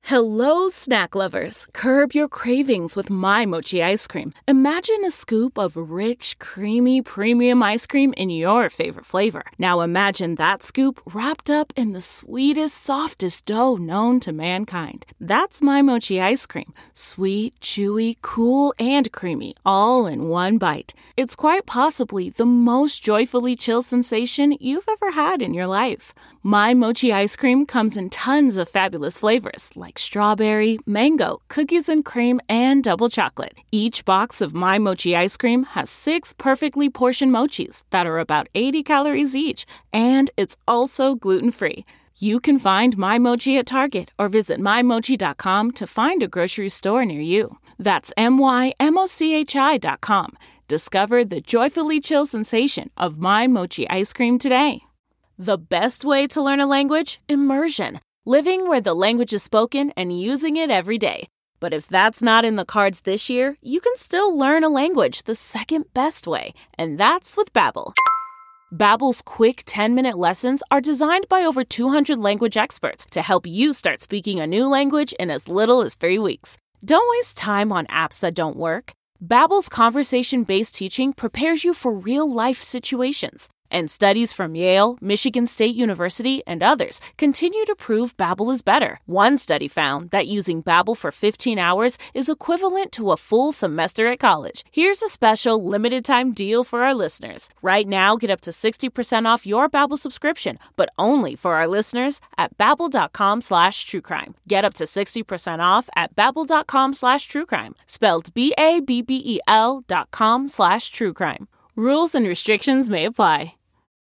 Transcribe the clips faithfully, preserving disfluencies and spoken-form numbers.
Hello, snack lovers. Curb your cravings with My Mochi ice cream. Imagine a scoop of rich, creamy, premium ice cream in your favorite flavor. Now imagine that scoop wrapped up in the sweetest, softest dough known to mankind. That's My Mochi ice cream. Sweet, chewy, cool, and creamy, all in one bite. It's quite possibly the most joyfully chill sensation you've ever had in your life. My Mochi ice cream comes in tons of fabulous flavors like strawberry, mango, cookies and cream, and double chocolate. Each box of My Mochi ice cream has six perfectly portioned mochis that are about eighty calories each, and it's also gluten-free. You can find My Mochi at Target or visit my mochi dot com to find a grocery store near you. That's M Y M O C H I dot com. Discover the joyfully chill sensation of My Mochi ice cream today. The best way to learn a language? Immersion. Living where the language is spoken and using it every day. But if that's not in the cards this year, you can still learn a language the second best way, and that's with Babbel. Babbel's quick ten-minute lessons are designed by over two hundred language experts to help you start speaking a new language in as little as three weeks. Don't waste time on apps that don't work. Babbel's conversation-based teaching prepares you for real-life situations. And studies from Yale, Michigan State University, and others continue to prove Babbel is better. One study found that using Babbel for fifteen hours is equivalent to a full semester at college. Here's a special limited-time deal for our listeners. Right now, get up to sixty percent off your Babbel subscription, but only for our listeners at babbel.com slash truecrime. Get up to sixty percent off at babbel.com slash truecrime. Spelled B A B B E L dot com slash truecrime. Rules and restrictions may apply.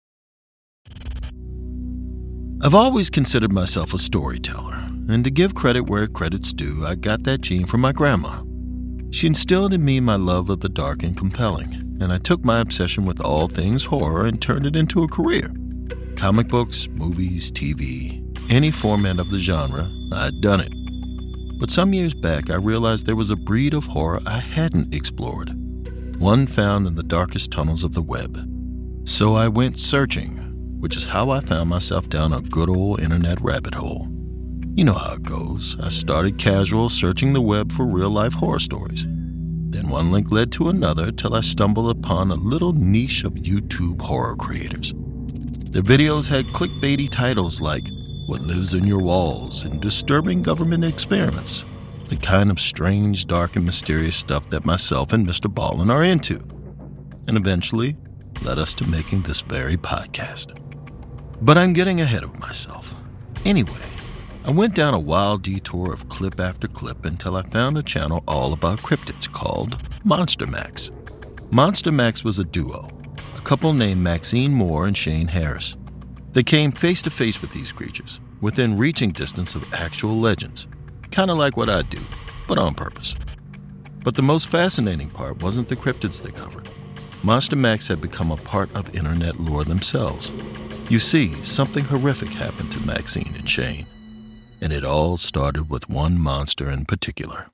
I've always considered myself a storyteller, and to give credit where credit's due, I got that gene from my grandma. She instilled in me my love of the dark and compelling, and I took my obsession with all things horror and turned it into a career. Comic books, movies, T V, any format of the genre, I'd done it. But some years back, I realized there was a breed of horror I hadn't explored, one found in the darkest tunnels of the web. So I went searching, which is how I found myself down a good old internet rabbit hole. You know how it goes. I started casual searching the web for real-life horror stories. Then one link led to another till I stumbled upon a little niche of YouTube horror creators. Their videos had clickbaity titles like What Lives in Your Walls and Disturbing Government Experiments, the kind of strange, dark, and mysterious stuff that myself and Mister Ballin are into, and eventually led us to making this very podcast. But I'm getting ahead of myself. Anyway, I went down a wild detour of clip after clip until I found a channel all about cryptids called Monster Max. Monster Max was a duo, a couple named Maxine Moore and Shane Harris. They came face to face with these creatures, within reaching distance of actual legends, kind of like what I do, but on purpose. But the most fascinating part wasn't the cryptids they covered. Monster Max had become a part of internet lore themselves. You see, something horrific happened to Maxine and Shane, and it all started with one monster in particular.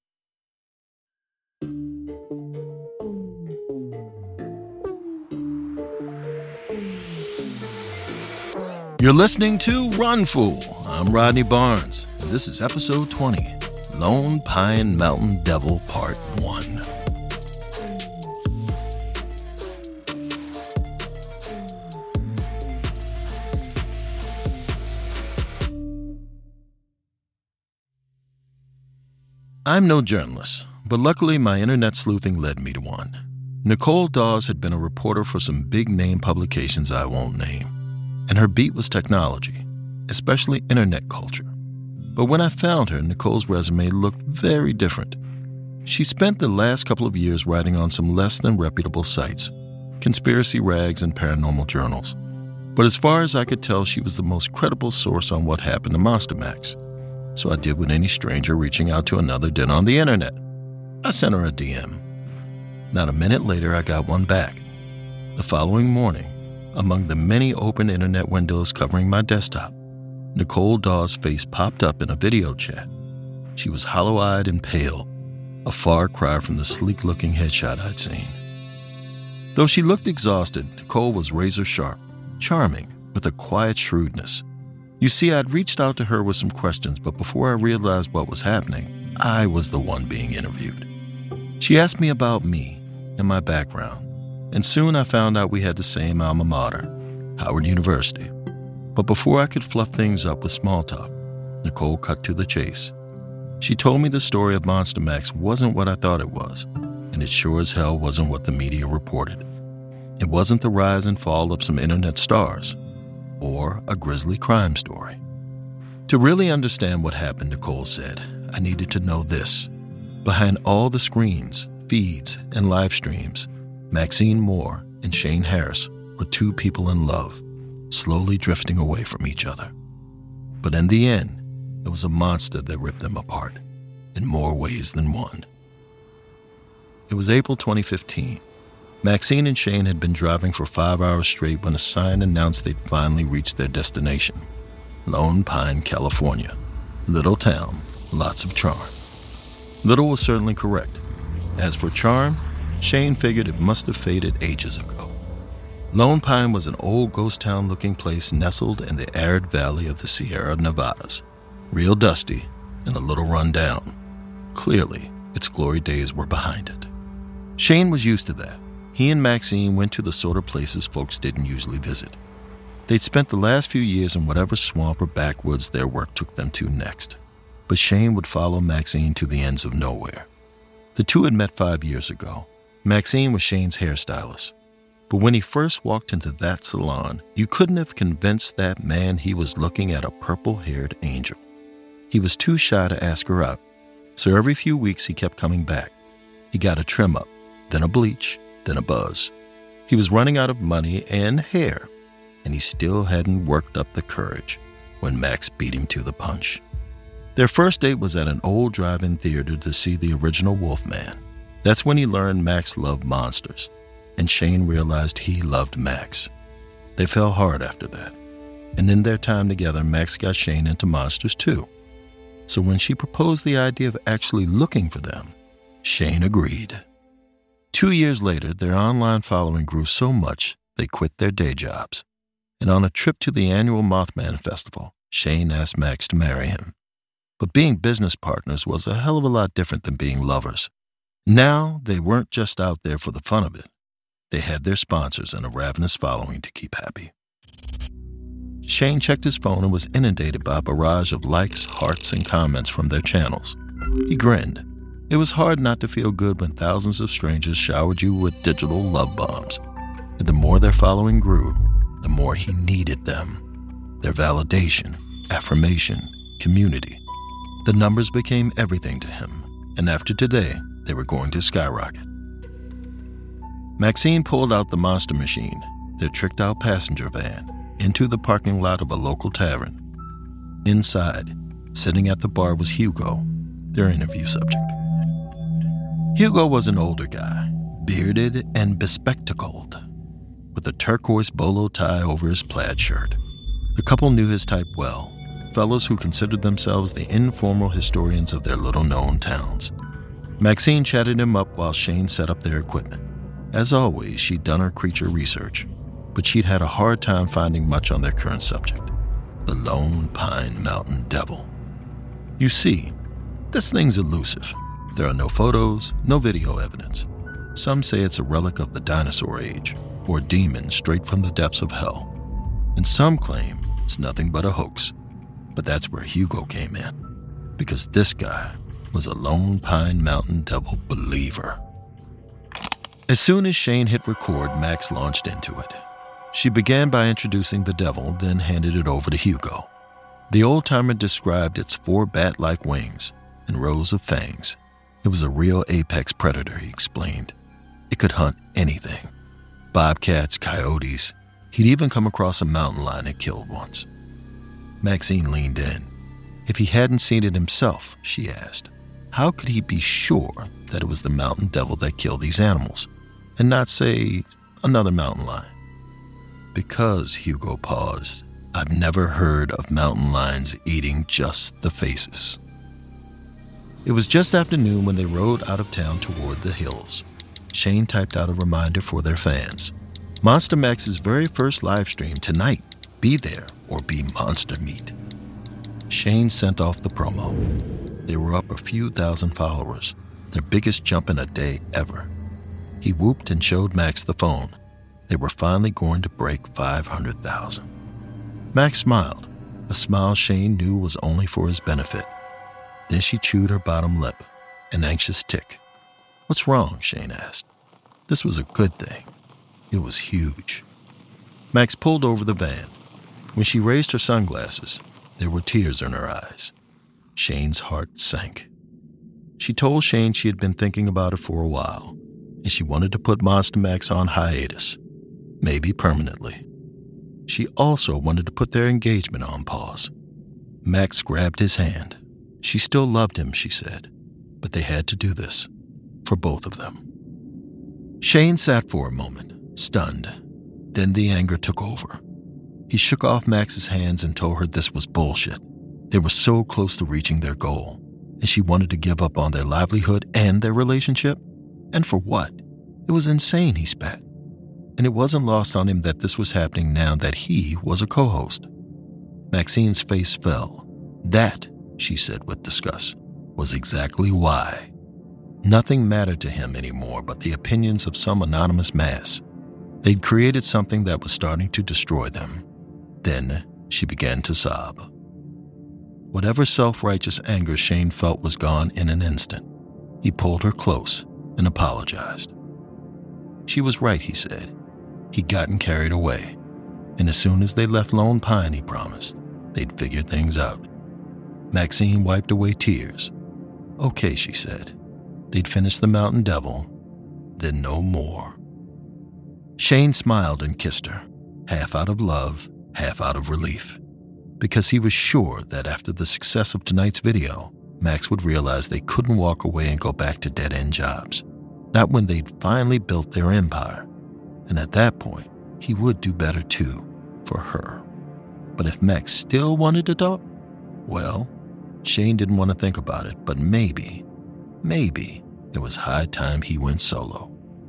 You're listening to Run Fool. I'm Rodney Barnes, and this is episode twenty, Lone Pine Mountain Devil Part one. I'm no journalist, but luckily my internet sleuthing led me to one. Nicole Dawes had been a reporter for some big-name publications I won't name, and her beat was technology, especially internet culture. But when I found her, Nicole's resume looked very different. She spent the last couple of years writing on some less than reputable sites, conspiracy rags and paranormal journals. But as far as I could tell, she was the most credible source on what happened to Monster Max. So I did what any stranger reaching out to another did on the internet. I sent her a D M. Not a minute later, I got one back. The following morning, among the many open internet windows covering my desktop, Nicole Dawes' face popped up in a video chat. She was hollow-eyed and pale, a far cry from the sleek-looking headshot I'd seen. Though she looked exhausted, Nicole was razor-sharp, charming, with a quiet shrewdness. You see, I'd reached out to her with some questions, but before I realized what was happening, I was the one being interviewed. She asked me about me and my background, and soon I found out we had the same alma mater, Howard University. But before I could fluff things up with small talk, Nicole cut to the chase. She told me the story of Monster Max wasn't what I thought it was, and it sure as hell wasn't what the media reported. It wasn't the rise and fall of some internet stars, or a grisly crime story. To really understand what happened, Nicole said, I needed to know this. Behind all the screens, feeds, and live streams, Maxine Moore and Shane Harris were two people in love, slowly drifting away from each other. But in the end, it was a monster that ripped them apart, in more ways than one. It was April twenty fifteen. Maxine and Shane had been driving for five hours straight when a sign announced they'd finally reached their destination, Lone Pine, California. Little town, lots of charm. Little was certainly correct. As for charm, Shane figured it must have faded ages ago. Lone Pine was an old ghost town-looking place nestled in the arid valley of the Sierra Nevadas, real dusty and a little run down. Clearly, its glory days were behind it. Shane was used to that. He and Maxine went to the sort of places folks didn't usually visit. They'd spent the last few years in whatever swamp or backwoods their work took them to next. But Shane would follow Maxine to the ends of nowhere. The two had met five years ago. Maxine was Shane's hairstylist. But when he first walked into that salon, you couldn't have convinced that man he was looking at a purple-haired angel. He was too shy to ask her out, so every few weeks he kept coming back. He got a trim-up, then a bleach, then a buzz. He was running out of money and hair, and he still hadn't worked up the courage when Max beat him to the punch. Their first date was at an old drive-in theater to see the original Wolfman. That's when he learned Max loved monsters, and Shane realized he loved Max. They fell hard after that, and in their time together, Max got Shane into monsters too. So when she proposed the idea of actually looking for them, Shane agreed. Two years later, their online following grew so much they quit their day jobs. And on a trip to the annual Mothman Festival, Shane asked Max to marry him. But being business partners was a hell of a lot different than being lovers. Now, they weren't just out there for the fun of it. They had their sponsors and a ravenous following to keep happy. Shane checked his phone and was inundated by a barrage of likes, hearts, and comments from their channels. He grinned. It was hard not to feel good when thousands of strangers showered you with digital love bombs. And the more their following grew, the more he needed them. Their validation, affirmation, community. The numbers became everything to him, and after today, they were going to skyrocket. Maxine pulled out the monster machine, their tricked-out passenger van, into the parking lot of a local tavern. Inside, sitting at the bar was Hugo, their interview subject. Hugo was an older guy, bearded and bespectacled, with a turquoise bolo tie over his plaid shirt. The couple knew his type well, fellows who considered themselves the informal historians of their little-known towns. Maxine chatted him up while Shane set up their equipment. As always, she'd done her creature research, but she'd had a hard time finding much on their current subject, the Lone Pine Mountain Devil. You see, this thing's elusive. There are no photos, no video evidence. Some say it's a relic of the dinosaur age, or a demon straight from the depths of hell. And some claim it's nothing but a hoax. But that's where Hugo came in, because this guy was a Lone Pine Mountain Devil believer. As soon as Shane hit record, Max launched into it. She began by introducing the devil, then handed it over to Hugo. The old-timer described its four bat-like wings and rows of fangs. It was a real apex predator, he explained. It could hunt anything. Bobcats, coyotes. He'd even come across a mountain lion it killed once. Maxine leaned in. If he hadn't seen it himself, she asked, how could he be sure that it was the mountain devil that killed these animals, and not, say, another mountain lion? Because, Hugo paused, I've never heard of mountain lions eating just the faces. It was just after noon when they rode out of town toward the hills. Shane typed out a reminder for their fans. Monster Max's very first live stream tonight. Be there or be monster meat. Shane sent off the promo. They were up a few thousand followers, their biggest jump in a day ever. He whooped and showed Max the phone. They were finally going to break five hundred thousand. Max smiled, a smile Shane knew was only for his benefit. Then she chewed her bottom lip, an anxious tick. "What's wrong?" Shane asked. This was a good thing. It was huge. Max pulled over the van. When she raised her sunglasses, there were tears in her eyes. Shane's heart sank. She told Shane she had been thinking about it for a while, and she wanted to put Monster Max on hiatus, maybe permanently. She also wanted to put their engagement on pause. Max grabbed his hand. She still loved him, she said, but they had to do this, for both of them. Shane sat for a moment, stunned. Then the anger took over. He shook off Max's hands and told her this was bullshit. They were so close to reaching their goal, and she wanted to give up on their livelihood and their relationship? And for what? It was insane, he spat. And it wasn't lost on him that this was happening now that he was a co-host. Maxine's face fell. That, she said with disgust, was exactly why. Nothing mattered to him anymore but the opinions of some anonymous mass. They'd created something that was starting to destroy them. Then she began to sob. Whatever self-righteous anger Shane felt was gone in an instant. He pulled her close and apologized. She was right, he said. He'd gotten carried away, and as soon as they left Lone Pine, he promised, they'd figure things out. Maxine wiped away tears. Okay, she said. They'd finish the Mountain Devil, then no more. Shane smiled and kissed her, half out of love, half out of relief, because he was sure that after the success of tonight's video, Max would realize they couldn't walk away and go back to dead-end jobs, not when they'd finally built their empire. And at that point, he would do better too, for her. But if Max still wanted to talk, well, Shane didn't want to think about it, but maybe, maybe it was high time he went solo.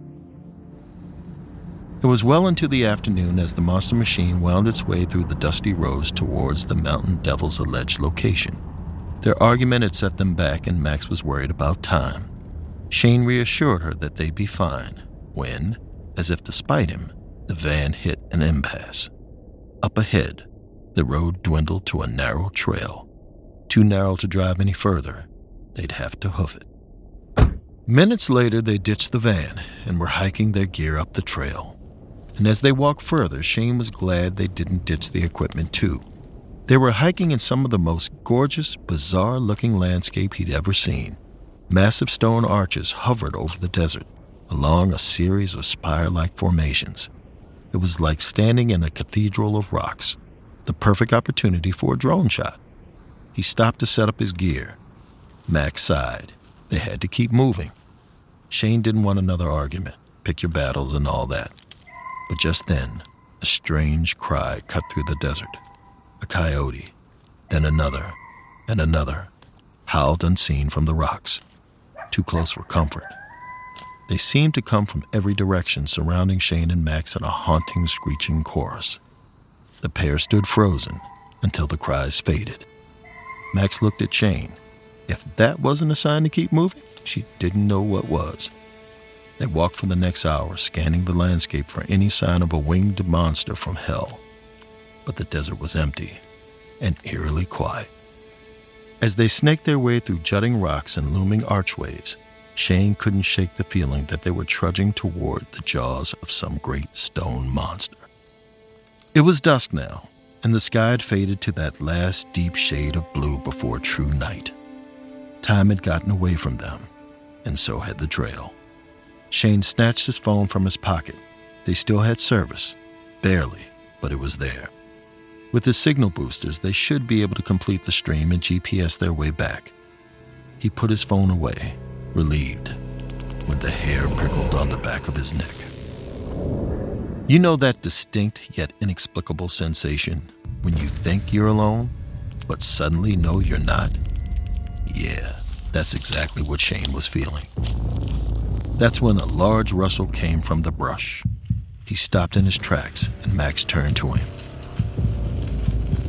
It was well into the afternoon as the monster machine wound its way through the dusty roads towards the Mountain Devil's alleged location. Their argument had set them back, and Max was worried about time. Shane reassured her that they'd be fine when, as if to spite him, the van hit an impasse. Up ahead, the road dwindled to a narrow trail. Too narrow to drive any further. They'd have to hoof it. Minutes later, they ditched the van and were hiking their gear up the trail. And as they walked further, Shane was glad they didn't ditch the equipment too. They were hiking in some of the most gorgeous, bizarre-looking landscape he'd ever seen. Massive stone arches hovered over the desert, along a series of spire-like formations. It was like standing in a cathedral of rocks, the perfect opportunity for a drone shot. He stopped to set up his gear. Max sighed. They had to keep moving. Shane didn't want another argument, pick your battles and all that. But just then, a strange cry cut through the desert. A coyote, then another, and another, howled unseen from the rocks, too close for comfort. They seemed to come from every direction, surrounding Shane and Max in a haunting, screeching chorus. The pair stood frozen until the cries faded. Max looked at Shane. If that wasn't a sign to keep moving, she didn't know what was. They walked for the next hour, scanning the landscape for any sign of a winged monster from hell. But the desert was empty and eerily quiet. As they snaked their way through jutting rocks and looming archways, Shane couldn't shake the feeling that they were trudging toward the jaws of some great stone monster. It was dusk now, and the sky had faded to that last deep shade of blue before true night. Time had gotten away from them, and so had the trail. Shane snatched his phone from his pocket. They still had service. Barely, but it was there. With the signal boosters, they should be able to complete the stream and G P S their way back. He put his phone away, relieved, when the hair prickled on the back of his neck. You know that distinct yet inexplicable sensation when you think you're alone, but suddenly know you're not? Yeah, that's exactly what Shane was feeling. That's when a large rustle came from the brush. He stopped in his tracks, and Max turned to him.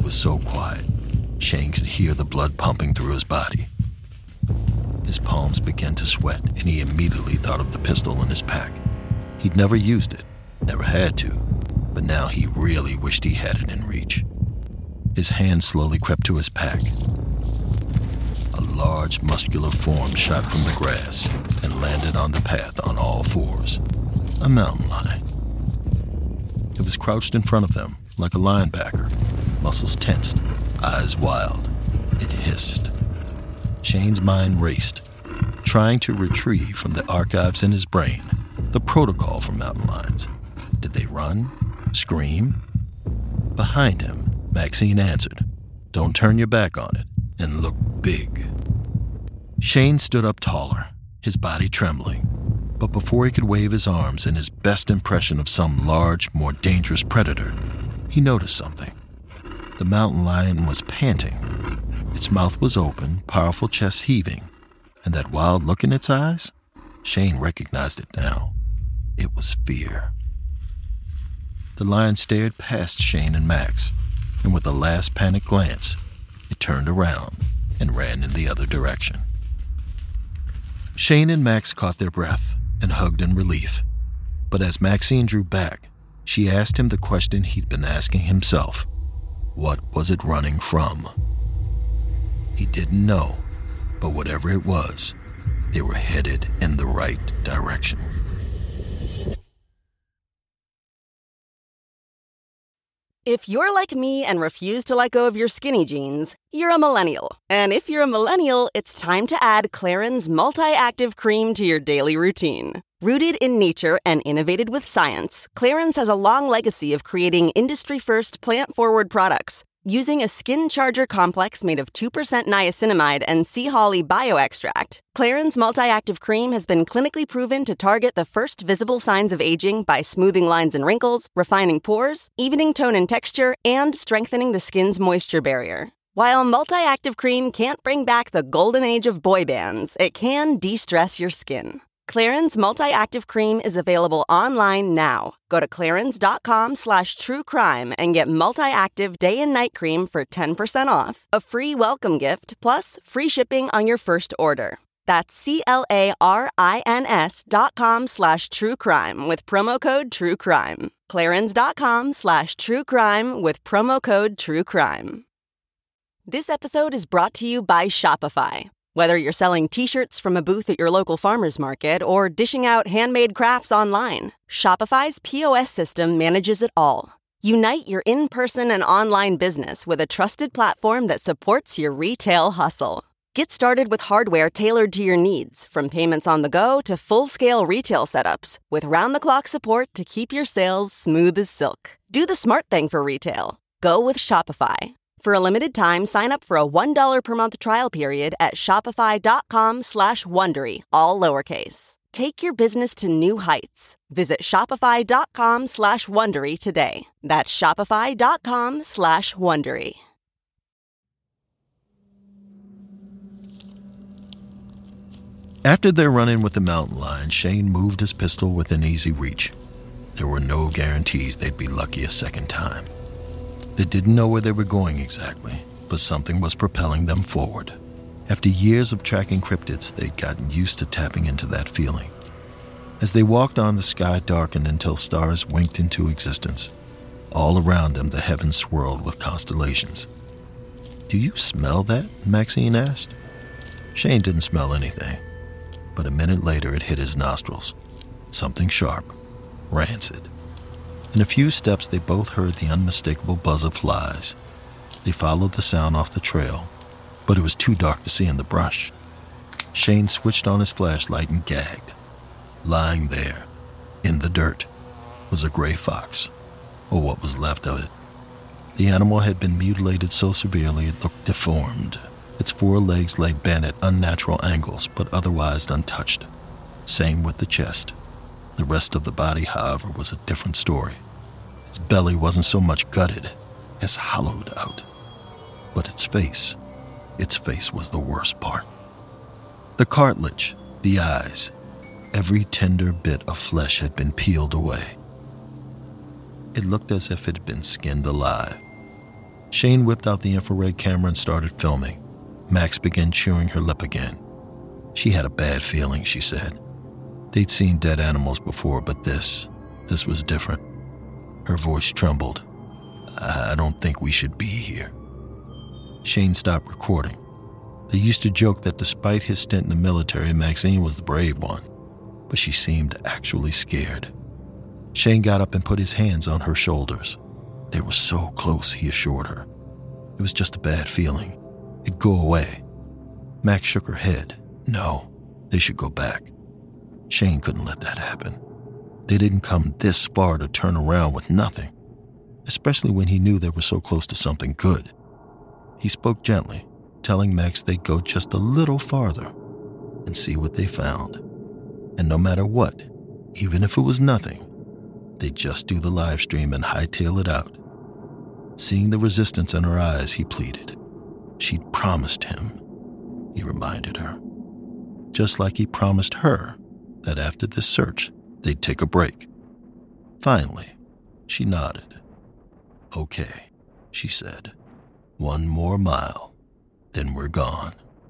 was so quiet, Shane could hear the blood pumping through his body. His palms began to sweat, and he immediately thought of the pistol in his pack. He'd never used it, never had to, but now he really wished he had it in reach. His hand slowly crept to his pack. A large, muscular form shot from the grass and landed on the path on all fours. A mountain lion. It was crouched in front of them, like a linebacker, muscles tensed, eyes wild. It hissed. Shane's mind raced, trying to retrieve from the archives in his brain the protocol for mountain lions. Did they run? Scream? Behind him, Maxine answered, "Don't turn your back on it, and look big." Shane stood up taller, his body trembling. But before he could wave his arms in his best impression of some large, more dangerous predator, he noticed something. The mountain lion was panting. Its mouth was open, powerful chest heaving, and that wild look in its eyes? Shane recognized it now. It was fear. The lion stared past Shane and Max, and with a last panic glance, it turned around and ran in the other direction. Shane and Max caught their breath and hugged in relief. But as Maxine drew back, she asked him the question he'd been asking himself. What was it running from? He didn't know, but whatever it was, they were headed in the right direction. If you're like me and refuse to let go of your skinny jeans, you're a millennial. And if you're a millennial, it's time to add Clarins Multi-Active Cream to your daily routine. Rooted in nature and innovated with science, Clarins has a long legacy of creating industry-first plant-forward products. Using a skin charger complex made of two percent niacinamide and sea holly bioextract, Clarins Multi-Active Cream has been clinically proven to target the first visible signs of aging by smoothing lines and wrinkles, refining pores, evening tone and texture, and strengthening the skin's moisture barrier. While Multi-Active Cream can't bring back the golden age of boy bands, it can de-stress your skin. Clarins Multi-Active Cream is available online now. Go to clarins.com slash true crime and get Multi-Active Day and Night Cream for ten percent off, a free welcome gift, plus free shipping on your first order. That's C-L-A-R-I-N-S dot com slash true crime with promo code true crime. Clarins.com slash true crime with promo code true crime. This episode is brought to you by Shopify. Whether you're selling t-shirts from a booth at your local farmer's market or dishing out handmade crafts online, Shopify's P O S system manages it all. Unite your in-person and online business with a trusted platform that supports your retail hustle. Get started with hardware tailored to your needs, from payments on the go to full-scale retail setups, with round-the-clock support to keep your sales smooth as silk. Do the smart thing for retail. Go with Shopify. For a limited time, sign up for a one dollar per month trial period at shopify.com slash Wondery, all lowercase. Take your business to new heights. Visit shopify.com slash Wondery today. That's shopify.com slash Wondery. After their run-in with the mountain lion, Shane moved his pistol within easy reach. There were no guarantees they'd be lucky a second time. They didn't know where they were going exactly, but something was propelling them forward. After years of tracking cryptids, they'd gotten used to tapping into that feeling. As they walked on, the sky darkened until stars winked into existence. All around them, the heavens swirled with constellations. "Do you smell that?" Maxine asked. Shane didn't smell anything, but a minute later it hit his nostrils. Something sharp, rancid. In a few steps, they both heard the unmistakable buzz of flies. They followed the sound off the trail, but it was too dark to see in the brush. Shane switched on his flashlight and gagged. Lying there, in the dirt, was a gray fox, or what was left of it. The animal had been mutilated so severely it looked deformed. Its four legs lay bent at unnatural angles, but otherwise untouched. Same with the chest. The rest of the body, however, was a different story. Its belly wasn't so much gutted as hollowed out. But its face, its face was the worst part. The cartilage, the eyes, every tender bit of flesh had been peeled away. It looked as if it had been skinned alive. Shane whipped out the infrared camera and started filming. Max began chewing her lip again. She had a bad feeling, she said. They'd seen dead animals before, but this, this was different. Her voice trembled. I don't think we should be here. Shane stopped recording. They used to joke that despite his stint in the military, Maxine was the brave one, but she seemed actually scared. Shane got up and put his hands on her shoulders. They were so close, he assured her. It was just a bad feeling. It'd go away. Max shook her head. No, they should go back. Shane couldn't let that happen. They didn't come this far to turn around with nothing, especially when he knew they were so close to something good. He spoke gently, telling Max they'd go just a little farther and see what they found. And no matter what, even if it was nothing, they'd just do the live stream and hightail it out. Seeing the resistance in her eyes, he pleaded. She'd promised him, he reminded her. Just like he promised her that after this search, they'd take a break. Finally, she nodded. Okay, she said. One more mile, then we're gone.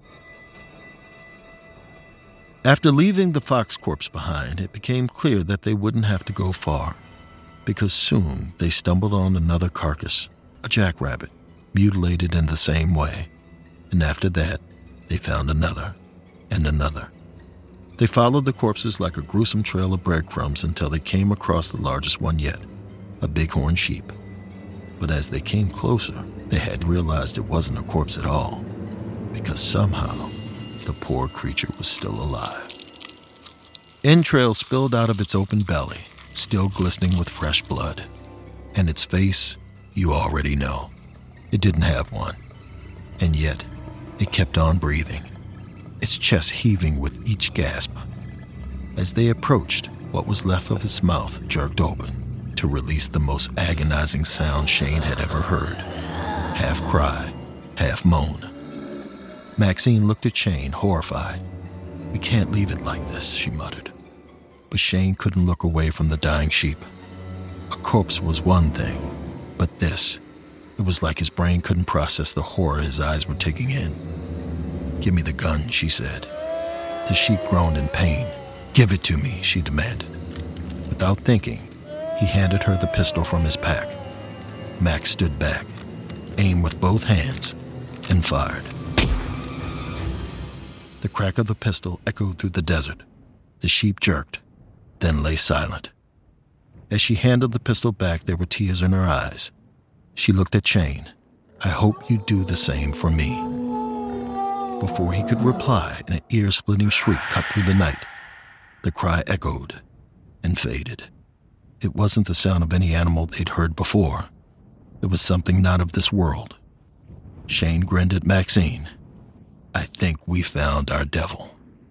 After leaving the Fox corpse behind, it became clear that they wouldn't have to go far, because soon they stumbled on another carcass, a jackrabbit, mutilated in the same way. And after that, they found another and another. They followed the corpses like a gruesome trail of breadcrumbs until they came across the largest one yet, a bighorn sheep. But as they came closer, they had realized it wasn't a corpse at all, because somehow the poor creature was still alive. Entrails spilled out of its open belly, still glistening with fresh blood. And its face, you already know. It didn't have one. And yet, it kept on breathing, its chest heaving with each gasp. As they approached, what was left of its mouth jerked open to release the most agonizing sound Shane had ever heard. Half cry, half moan. Maxine looked at Shane, horrified. We can't leave it like this, she muttered. But Shane couldn't look away from the dying sheep. A corpse was one thing, but this, it was like his brain couldn't process the horror his eyes were taking in. Give me the gun, she said. The sheep groaned in pain. Give it to me, she demanded. Without thinking, he handed her the pistol from his pack. Max stood back, aimed with both hands, and fired. The crack of the pistol echoed through the desert. The sheep jerked, then lay silent. As she handed the pistol back, there were tears in her eyes. She looked at Shane. I hope you do the same for me. Before he could reply, an ear-splitting shriek cut through the night. The cry echoed and faded. It wasn't the sound of any animal they'd heard before. It was something not of this world. Shane grinned at Maxine. I think we found our devil.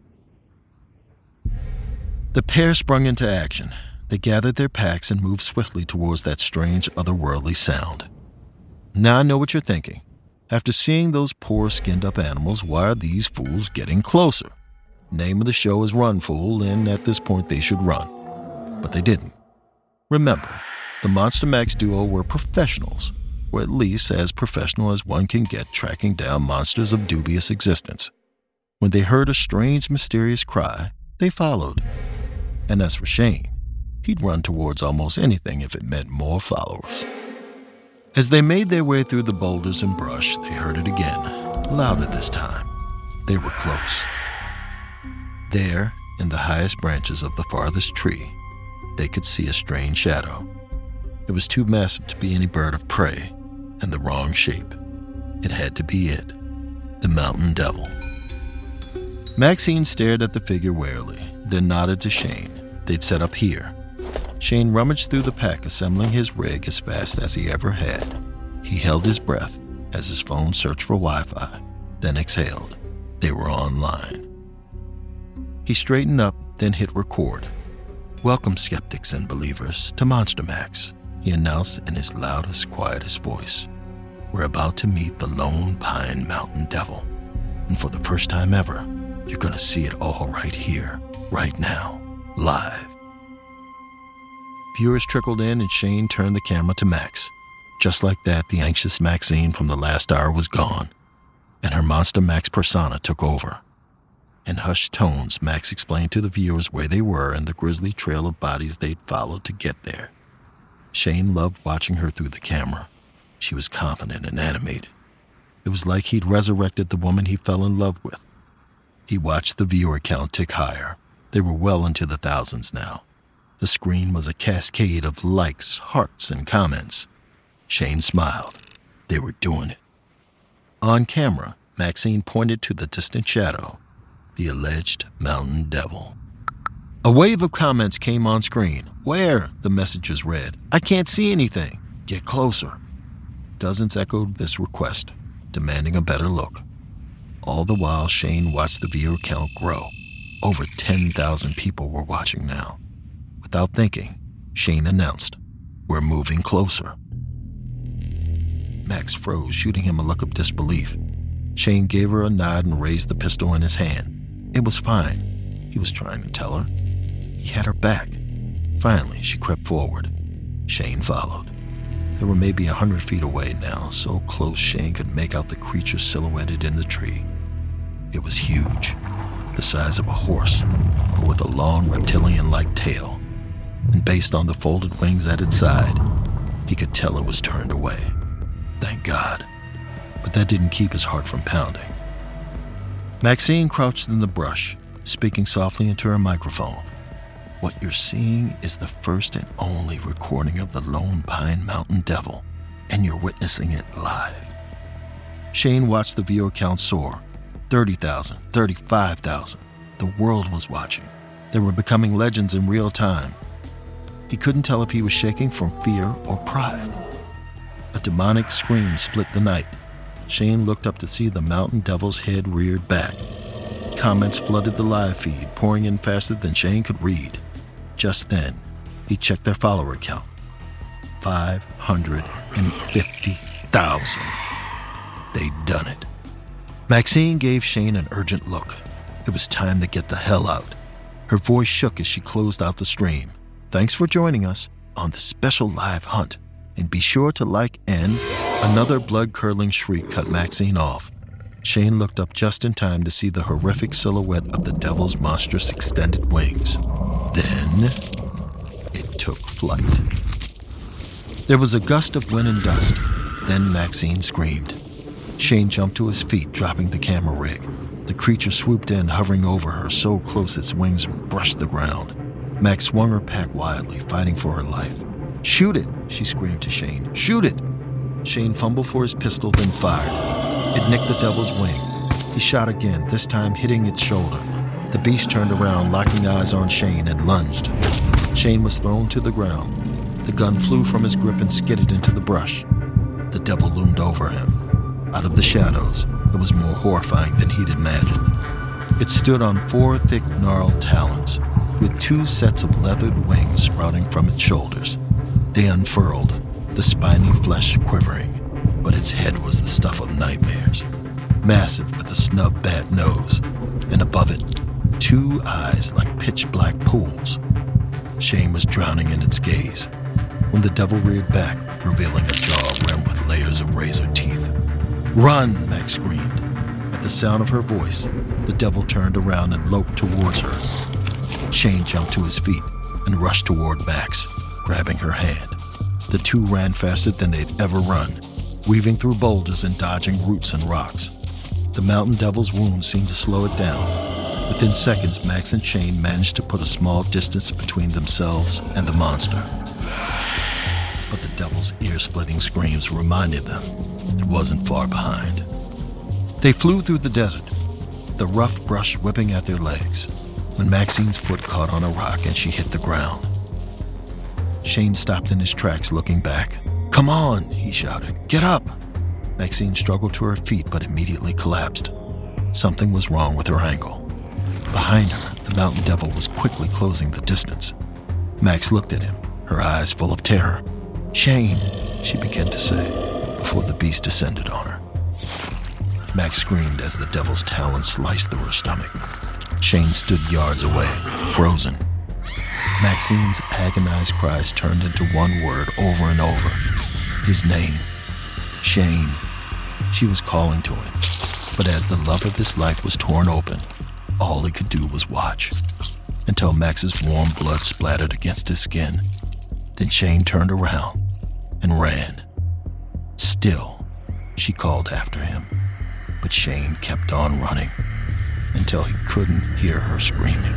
The pair sprung into action. They gathered their packs and moved swiftly towards that strange, otherworldly sound. Now I know what you're thinking. After seeing those poor skinned-up animals, why are these fools getting closer? Name of the show is Run, Fool, and at this point they should run. But they didn't. Remember, the Monster Max duo were professionals, or at least as professional as one can get tracking down monsters of dubious existence. When they heard a strange, mysterious cry, they followed. And as for Shane, he'd run towards almost anything if it meant more followers. As they made their way through the boulders and brush, they heard it again, louder this time. They were close. There, in the highest branches of the farthest tree, they could see a strange shadow. It was too massive to be any bird of prey, and the wrong shape. It had to be it, the mountain devil. Maxine stared at the figure warily, then nodded to Shane. They'd set up here. Shane rummaged through the pack, assembling his rig as fast as he ever had. He held his breath as his phone searched for Wi-Fi, then exhaled. They were online. He straightened up, then hit record. Welcome, skeptics and believers, to Monster Max, he announced in his loudest, quietest voice. We're about to meet the Lone Pine Mountain Devil. And for the first time ever, you're going to see it all right here, right now, live. Viewers trickled in and Shane turned the camera to Max. Just like that, the anxious Maxine from the last hour was gone, and her Monster Max persona took over. In hushed tones, Max explained to the viewers where they were and the grisly trail of bodies they'd followed to get there. Shane loved watching her through the camera. She was confident and animated. It was like he'd resurrected the woman he fell in love with. He watched the viewer count tick higher. They were well into the thousands now. The screen was a cascade of likes, hearts, and comments. Shane smiled. They were doing it. On camera, Maxine pointed to the distant shadow, the alleged mountain devil. A wave of comments came on screen. "Where?" the messages read. "I can't see anything. Get closer." Dozens echoed this request, demanding a better look. All the while, Shane watched the viewer count grow. Over ten thousand people were watching now. Without thinking, Shane announced, "We're moving closer." Max froze, shooting him a look of disbelief. Shane gave her a nod and raised the pistol in his hand. It was fine, he was trying to tell her. He had her back. Finally, she crept forward. Shane followed. They were maybe a hundred feet away now, so close Shane could make out the creature silhouetted in the tree. It was huge, the size of a horse, but with a long reptilian-like tail. And based on the folded wings at its side, he could tell it was turned away. Thank God. But that didn't keep his heart from pounding. Maxine crouched in the brush, speaking softly into her microphone. "What you're seeing is the first and only recording of the Lone Pine Mountain Devil, and you're witnessing it live." Shane watched the viewer count soar. thirty thousand, thirty-five thousand. The world was watching. They were becoming legends in real time. He couldn't tell if he was shaking from fear or pride. A demonic scream split the night. Shane looked up to see the mountain devil's head reared back. Comments flooded the live feed, pouring in faster than Shane could read. Just then, he checked their follower count. five hundred fifty thousand. They'd done it. Maxine gave Shane an urgent look. It was time to get the hell out. Her voice shook as she closed out the stream. "Thanks for joining us on the special live hunt. And be sure to like and..." Another blood-curdling shriek cut Maxine off. Shane looked up just in time to see the horrific silhouette of the devil's monstrous extended wings. Then, it took flight. There was a gust of wind and dust. Then Maxine screamed. Shane jumped to his feet, dropping the camera rig. The creature swooped in, hovering over her so close its wings brushed the ground. Max swung her pack wildly, fighting for her life. "Shoot it!" she screamed to Shane. "Shoot it!" Shane fumbled for his pistol, then fired. It nicked the devil's wing. He shot again, this time hitting its shoulder. The beast turned around, locking eyes on Shane, and lunged. Shane was thrown to the ground. The gun flew from his grip and skidded into the brush. The devil loomed over him. Out of the shadows, it was more horrifying than he'd imagined. It stood on four thick, gnarled talons, with two sets of leathered wings sprouting from its shoulders. They unfurled, the spiny flesh quivering, but its head was the stuff of nightmares. Massive with a snub bat nose, and above it, two eyes like pitch-black pools. Shane was drowning in its gaze when the devil reared back, revealing a jaw rimmed with layers of razor teeth. "Run!" Max screamed. At the sound of her voice, the devil turned around and loped towards her. Shane jumped to his feet and rushed toward Max, grabbing her hand. The two ran faster than they'd ever run, weaving through boulders and dodging roots and rocks. The mountain devil's wound seemed to slow it down. Within seconds, Max and Shane managed to put a small distance between themselves and the monster. But the devil's ear-splitting screams reminded them it wasn't far behind. They flew through the desert, the rough brush whipping at their legs, when Maxine's foot caught on a rock and she hit the ground. Shane stopped in his tracks, looking back. "Come on," he shouted. "Get up!" Maxine struggled to her feet but immediately collapsed. Something was wrong with her ankle. Behind her, the mountain devil was quickly closing the distance. Max looked at him, her eyes full of terror. "Shane," she began to say, before the beast descended on her. Max screamed as the devil's talons sliced through her stomach. Shane stood yards away, frozen. Maxine's agonized cries turned into one word over and over. His name, Shane. She was calling to him, but as the love of his life was torn open, all he could do was watch, until Max's warm blood splattered against his skin. Then Shane turned around and ran. Still, she called after him, but Shane kept on running until he couldn't hear her screaming.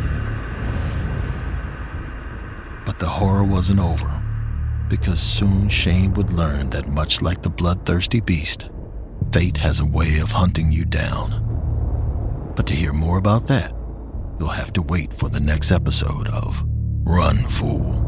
But the horror wasn't over, because soon Shane would learn that much like the bloodthirsty beast, fate has a way of hunting you down. But to hear more about that, you'll have to wait for the next episode of Run, Fool.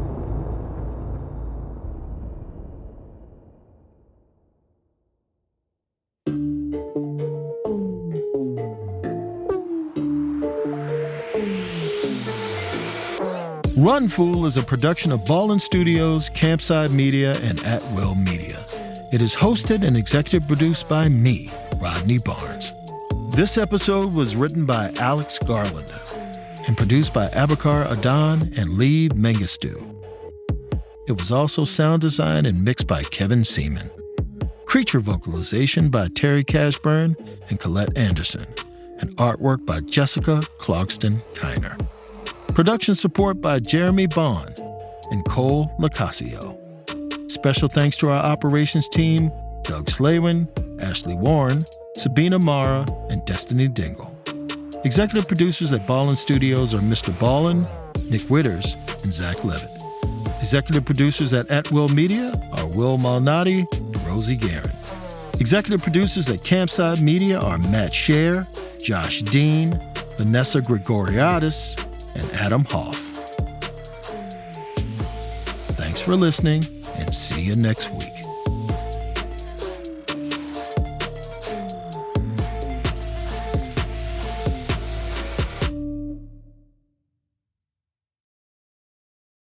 Run, Fool is a production of Ballin Studios, Campside Media, and At Will Media. It is hosted and executive produced by me, Rodney Barnes. This episode was written by Alex Garland and produced by Abakar Adan and Lee Mengistu. It was also sound designed and mixed by Kevin Seaman. Creature vocalization by Terry Cashburn and Colette Anderson, and artwork by Jessica Clogston Kiner. Production support by Jeremy Bond and Cole Lacasio. Special thanks to our operations team, Doug Slaywin, Ashley Warren, Sabina Mara, and Destiny Dingle. Executive producers at Ballin Studios are Mister Ballin, Nick Witters, and Zach Levitt. Executive producers at At Will Media are Will Malnati and Rosie Guerin. Executive producers at Campside Media are Matt Scher, Josh Dean, Vanessa Gregoriadis, and Adam Hoff. Thanks for listening, and see you next week.